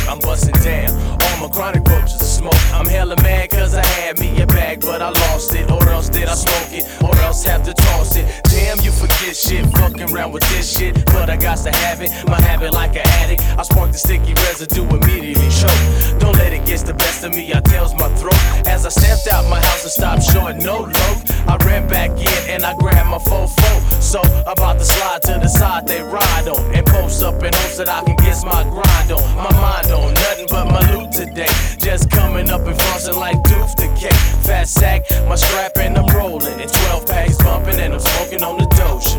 I'm busting down. All my chronic roaches of smoke. I'm hella mad cause I had me a bag, but I lost it. Or else did I smoke it, or else have to toss it. Damn, you forget shit, fucking around with this shit. But I got to have it, my habit like an addict. I spark the sticky residue, immediately choke. Don't let it get the best of me, I tails my throat. As I stepped out my house and stopped short, no loaf. I ran back in and I grabbed my fofo. So about to slide to the side they ride on, and post up in hopes that I can get my grind on. My mind on nothing but my loot today. Just coming up and flossing like tooth decay. Fat sack, my strap and I'm rolling. And 12 packs bumping and I'm smoking on the doja.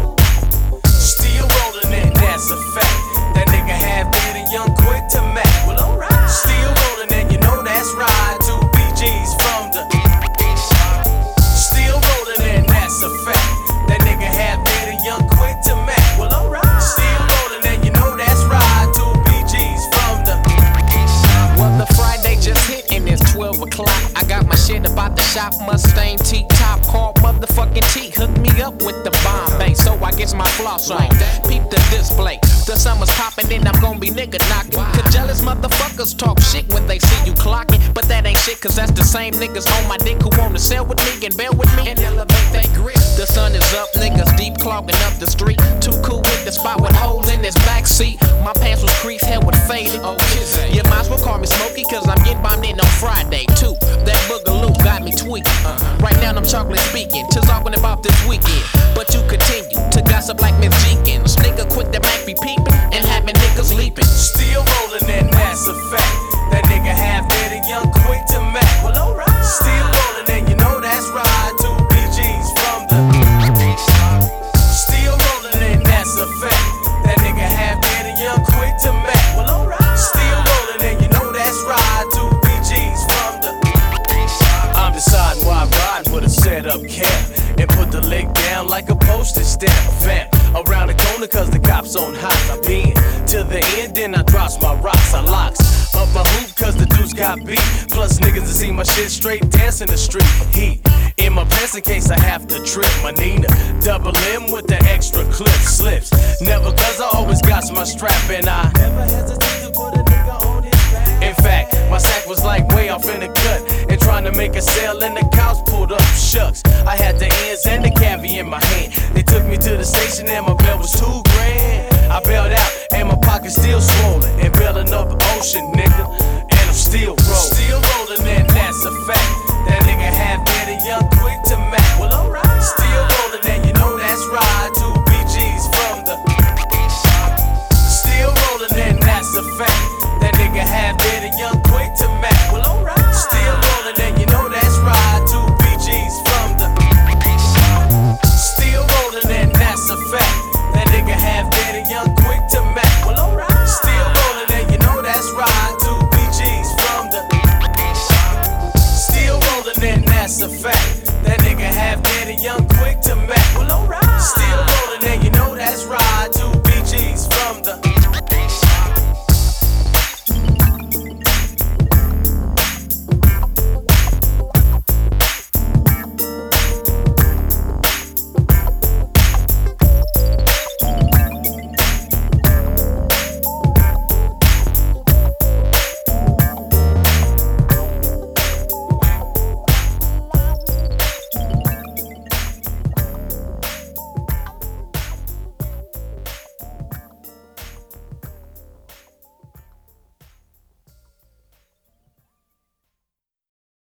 Still rolling it, that's a fact. That nigga half dead and young quick to Mac. Well, alright. Still rolling and you know that's right. 2 BGs from the east side. Still rolling and that's a fact. That nigga half dead and young quick to Mac. Well, alright. Still rolling and you know that's right. 2 BGs from the east side. Well, the Friday just hit and it's 12 o'clock. I got my shit about the shop, Mustang T-top, called motherfucking T. Hooked me up with the Bombay, so I guess my floss on. Peep the display. The summer's popping, then I'm gon' be nigga knocking. Cause jealous motherfuckers talk shit when they see you clocking. But that ain't shit, cause that's the same niggas on my dick who wanna sell with me and bail with me and elevate they grip. The sun is up, niggas deep clogging up the street. Too cool with the spot with holes in this backseat. My pants was creased, hair was faded. Oh, you might as well call me Smokey, cause I'm getting bombed in on Friday too. That boogaloo got me tweaking. Right now I'm chocolate speaking, just talking about this weekend. But you continue to gossip like Miss Jenkins. Nigga quit the Mac be peeping and having niggas leaping. Still rolling and that's a fact. That nigga half dead and young quick to Mac. Well, alright. Still rolling and you know that's right. 2 BGs from the east side. Still rolling and that's a fact. That nigga half dead and young quick to Mac. Well, alright. Still rolling and you know that's right. 2 BGs from the east side. I'm deciding why I'm riding with a setup camp and put the leg down like a postage stamp. Vamp around the corner cause the cops on hot. I been to the end, then I drops my rocks. I locks up my hoop cause the dudes got beat. Plus niggas to see my shit straight dance in the street. Heat in my pants in case I have to trip my Nina. Double M with the extra clip slips. Never cause I always got my strap and I never hesitate to put a nigga on his back. In fact, my sack was like way off in the cut and trying to make a sale and the cows pulled up. Shucks, I had the ends and the cavi in my hand. They took me to the station and my bill was $2 grand. I bailed out and my pocket's still swollen and bailing up ocean, nigga. And I'm still rolling. Still rolling and that's a fact. That nigga half dead and young quick to Mac. Well, alright. Still